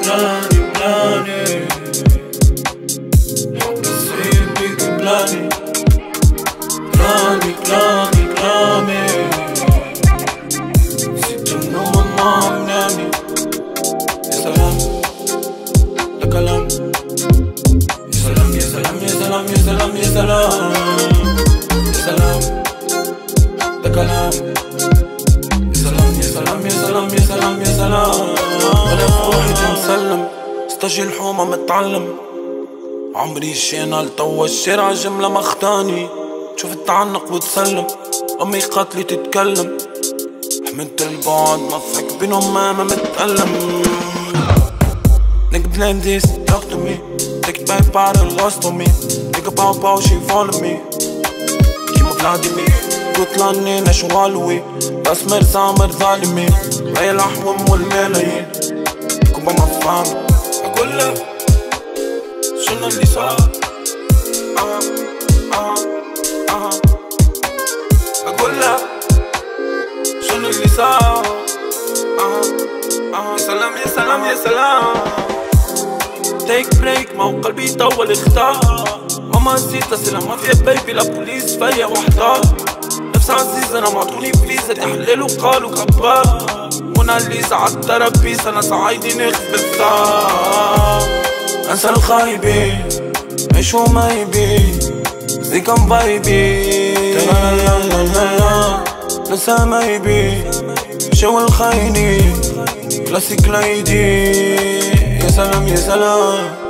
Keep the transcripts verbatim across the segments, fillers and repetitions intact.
بلاني بلاني حب السيب بيك بلاني كلامي كلامي كلامي نسيت انه ماما منامي. يا سلام ده كلام، يا سلام يا سلام يا سلام يا سلام يا سلام يا سلام ده كلام. يا سلام يا سلام يا سلام يا سلام يا سلام. انا فوحي مسلم استجي الحومة متعلم عمري شينال توا الشارع جملة مختاني. شوف التعنق وتسلم امي قاتلي تتكلم حملت البعد نضحك بينهم ما ما متألم. Nigga blame this, talk to me. Take it back by the lost on me. Nigga pow pow she follow me. كيما فلاديمير تطلعني نشوالوي تسمر سامر ظالمي هاي الأحوم والملايين كوبا ما فهم. أقول لك شنو اللي صار آه آه آه أقول لك شنو اللي صار آه آه. يا سلام يا سلام يا سلام. تيك بريك ما هو قلبي طول اختار ماما نسيت اسئلة ما فيها بيبي لا بوليس فيا وحدة نفس عزيز انا معطوني فيزا تحليل وقالوا كبار موناليزا عالترابيس انا سعيدي نخف الثار. انسى الخايبين عيشوا ما يبي زي كان بايبي نسى ما يبي شو الخاينين كلاسيك لايدي. يا سلام يا سلام.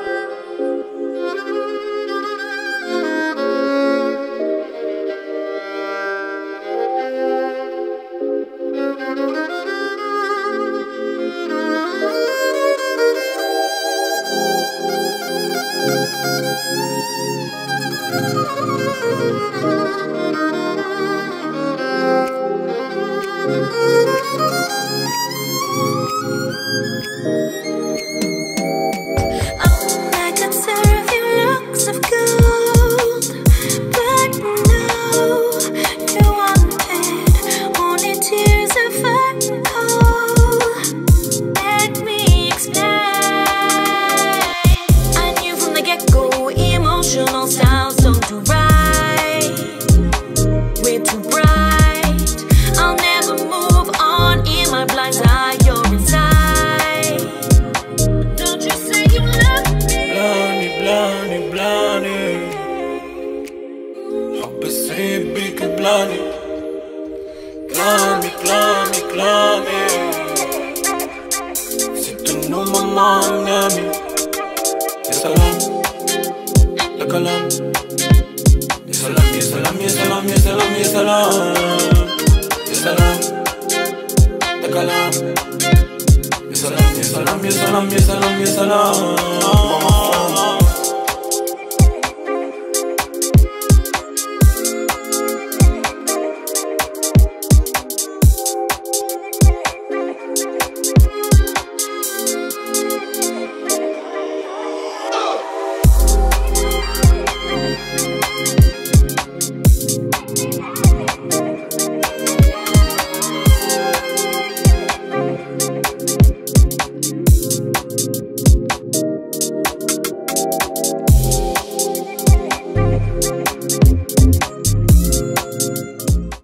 حب السيب بيك بلاني كلامي كلامي كلامي نسيت انه ماما منامي. يا سلام ده كلام، يا سلام يا سلام يا سلام يا سلام يا سلام يا سلام ده كلام. يا سلام يا سلام يا سلام يا سلام يا سلام.